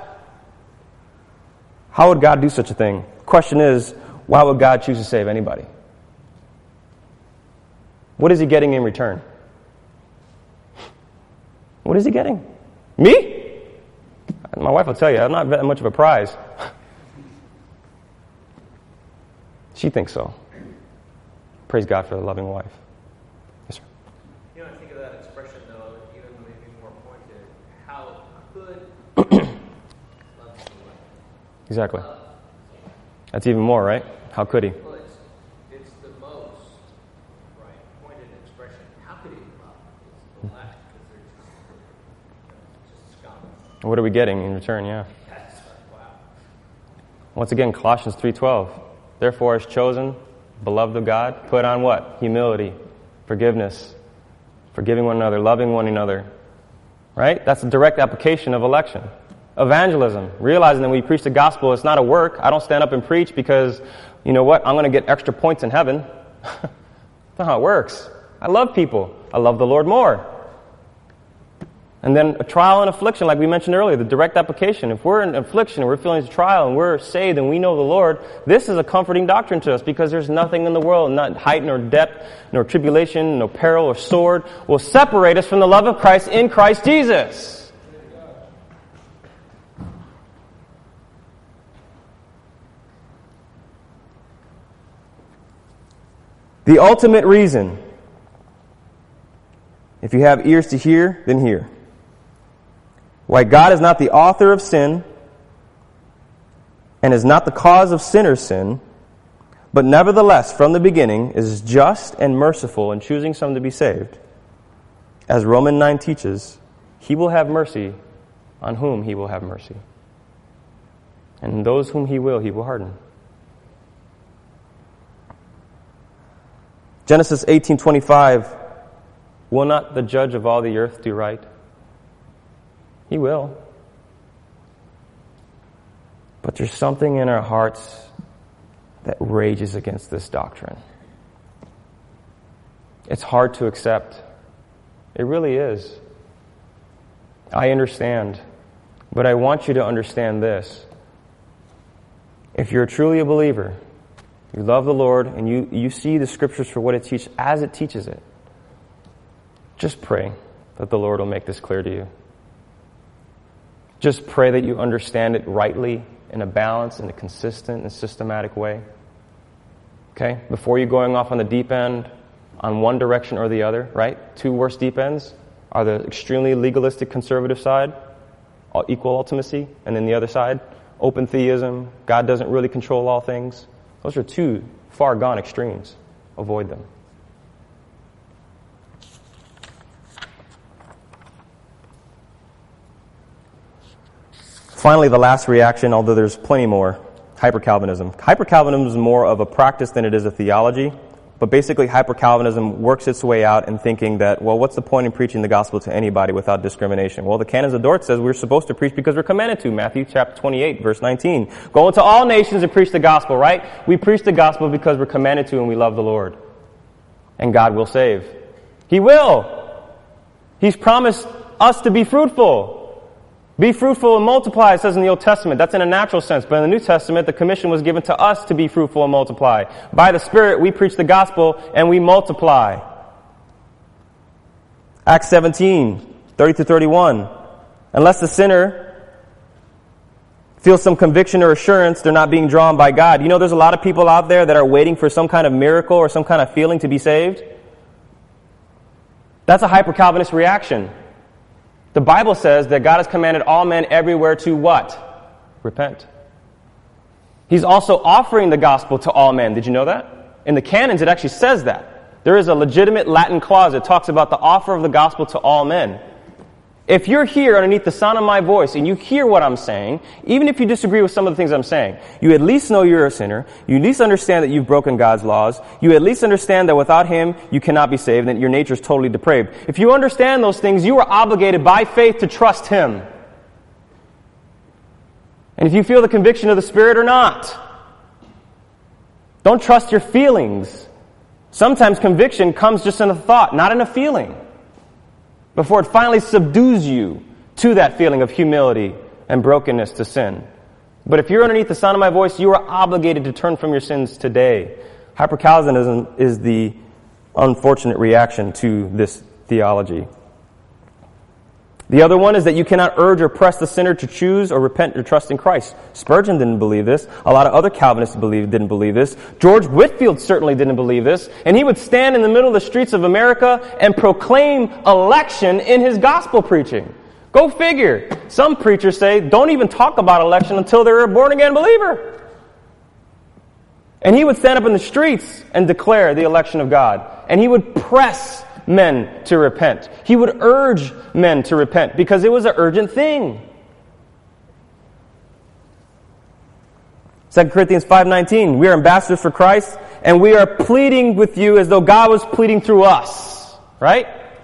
How would God do such a thing? The question is, why would God choose to save anybody? What is he getting in return? What is he getting? Me? My wife will tell you, I'm not that much of a prize. She thinks so. Praise God for the loving wife. Yes, sir. You know, I think of that expression, though, even maybe more pointed. How could love someone? Exactly. That's even more, right? How could he? Well, it's the most pointed expression. How could he love? It's the last, because they're just scum. What are we getting in return? Yeah. That's wow. Once again, Colossians 3:12. Therefore, as chosen, beloved of God, put on what? Humility, forgiveness, forgiving one another, loving one another. Right? That's a direct application of election. Evangelism, realizing that when we preach the gospel, it's not a work. I don't stand up and preach because, you know what, I'm going to get extra points in heaven. That's not how it works. I love people. I love the Lord more. And then a trial and affliction, like we mentioned earlier, the direct application. If we're in affliction and we're feeling this trial and we're saved and we know the Lord, this is a comforting doctrine to us because there's nothing in the world, not height nor depth, nor tribulation, no peril or sword, will separate us from the love of Christ in Christ Jesus. The ultimate reason, if you have ears to hear, then hear. Why God is not the author of sin and is not the cause of sinners' sin, but nevertheless, from the beginning, is just and merciful in choosing some to be saved. As Romans 9 teaches, he will have mercy on whom he will have mercy. And those whom he will harden. Genesis 18:25, will not the judge of all the earth do right? He will. But there's something in our hearts that rages against this doctrine. It's hard to accept. It really is. I understand. But I want you to understand this. If you're truly a believer, you love the Lord, and you see the Scriptures for what it teaches, as it teaches it, just pray that the Lord will make this clear to you. Just pray that you understand it rightly, in a balanced, in a consistent and systematic way. Okay? Before you going off on the deep end, on one direction or the other, right? Two worst deep ends are the extremely legalistic conservative side, equal ultimacy, and then the other side, open theism, God doesn't really control all things. Those are two far gone extremes. Avoid them. Finally, the last reaction, although there's plenty more, hyper-Calvinism. Hyper-Calvinism is more of a practice than it is a theology. But basically, hyper-Calvinism works its way out in thinking that, well, what's the point in preaching the gospel to anybody without discrimination? Well, the Canons of Dort says we're supposed to preach because we're commanded to. Matthew chapter 28, verse 19. Go into all nations and preach the gospel, right? We preach the gospel because we're commanded to and we love the Lord. And God will save. He will. He's promised us to be fruitful. Be fruitful and multiply, it says in the Old Testament. That's in a natural sense. But in the New Testament, the commission was given to us to be fruitful and multiply. By the Spirit, we preach the gospel and we multiply. Acts 17, 30-31. Unless the sinner feels some conviction or assurance they're not being drawn by God. You know, there's a lot of people out there that are waiting for some kind of miracle or some kind of feeling to be saved. That's a hyper-Calvinist reaction. The Bible says that God has commanded all men everywhere to what? Repent. He's also offering the gospel to all men. Did you know that? In the canons, it actually says that. There is a legitimate Latin clause that talks about the offer of the gospel to all men. If you're here underneath the sound of my voice and you hear what I'm saying, even if you disagree with some of the things I'm saying, you at least know you're a sinner. You at least understand that you've broken God's laws. You at least understand that without Him, you cannot be saved and that your nature is totally depraved. If you understand those things, you are obligated by faith to trust Him. And if you feel the conviction of the Spirit or not, don't trust your feelings. Sometimes conviction comes just in a thought, not in a feeling, before it finally subdues you to that feeling of humility and brokenness to sin. But if you're underneath the sound of my voice, you are obligated to turn from your sins today. Hyper-Calvinism is the unfortunate reaction to this theology. The other one is that you cannot urge or press the sinner to choose or repent or trust in Christ. Spurgeon didn't believe this. A lot of other Calvinists didn't believe this. George Whitefield certainly didn't believe this. And he would stand in the middle of the streets of America and proclaim election in his gospel preaching. Go figure. Some preachers say, don't even talk about election until they're a born-again believer. And he would stand up in the streets and declare the election of God. And he would press men to repent. He would urge men to repent because it was an urgent thing. 2 Corinthians 5:19, we are ambassadors for Christ and we are pleading with you as though God was pleading through us. Right?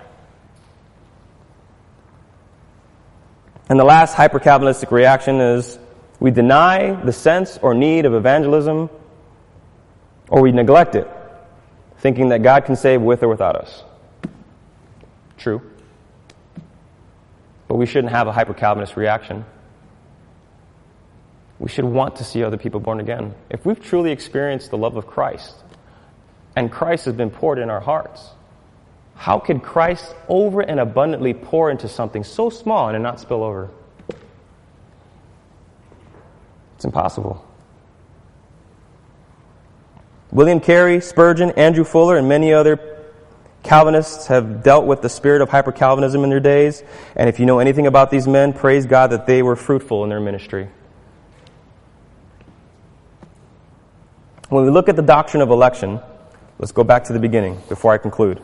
And the last hyper-Calvinistic reaction is we deny the sense or need of evangelism, or we neglect it, thinking that God can save with or without us. True. But we shouldn't have a hyper-Calvinist reaction. We should want to see other people born again. If we've truly experienced the love of Christ, and Christ has been poured in our hearts, how could Christ over and abundantly pour into something so small and it not spill over? It's impossible. William Carey, Spurgeon, Andrew Fuller, and many other Calvinists have dealt with the spirit of hyper-Calvinism in their days. And if you know anything about these men, praise God that they were fruitful in their ministry. When we look at the doctrine of election, let's go back to the beginning before I conclude.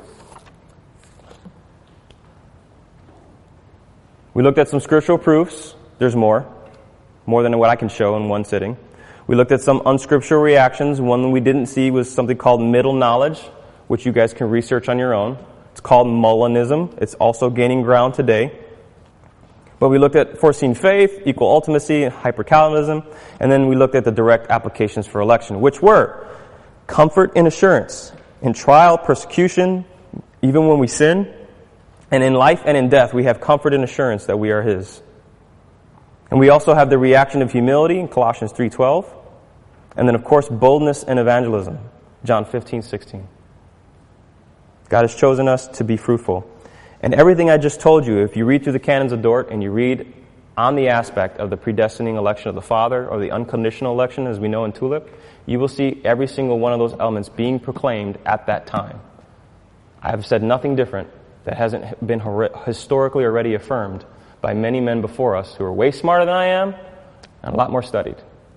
We looked at some scriptural proofs. There's more than what I can show in one sitting. We looked at some unscriptural reactions. One we didn't see was something called middle knowledge, which you guys can research on your own. It's called Molinism. It's also gaining ground today. But we looked at foreseen faith, equal ultimacy, hyper-Calvinism, and then we looked at the direct applications for election, which were comfort and assurance in trial, persecution, even when we sin, and in life and in death, we have comfort and assurance that we are His. And we also have the reaction of humility in Colossians 3:12, and then, of course, boldness and evangelism, John 15:16. God has chosen us to be fruitful. And everything I just told you, if you read through the canons of Dort and you read on the aspect of the predestining election of the Father or the unconditional election, as we know in Tulip, you will see every single one of those elements being proclaimed at that time. I have said nothing different that hasn't been historically already affirmed by many men before us who are way smarter than I am and a lot more studied.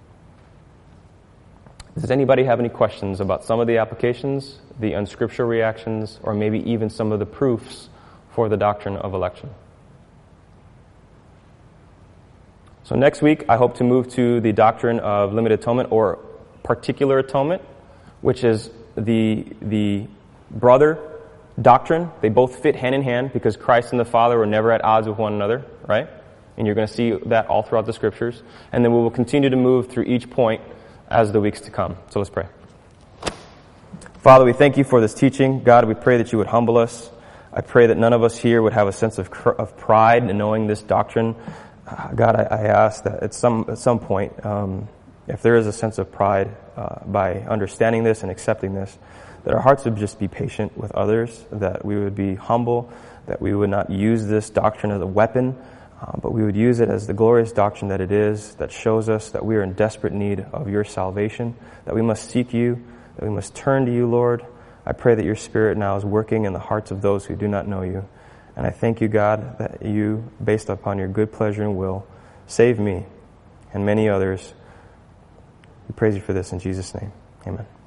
Does anybody have any questions about some of the applications, the unscriptural reactions, or maybe even some of the proofs for the doctrine of election? So next week, I hope to move to the doctrine of limited atonement or particular atonement, which is the brother doctrine. They both fit hand in hand because Christ and the Father were never at odds with one another, right? And you're going to see that all throughout the Scriptures. And then we will continue to move through each point as the weeks to come. So let's pray. Father, we thank you for this teaching. God, we pray that you would humble us. I pray that none of us here would have a sense of pride in knowing this doctrine. God, I ask that at some point, if there is a sense of pride by understanding this and accepting this, that our hearts would just be patient with others, that we would be humble, that we would not use this doctrine as a weapon, but we would use it as the glorious doctrine that it is, that shows us that we are in desperate need of your salvation, that we must seek you, that we must turn to you, Lord. I pray that your Spirit now is working in the hearts of those who do not know you. And I thank you, God, that you, based upon your good pleasure and will, save me and many others. We praise you for this in Jesus' name. Amen.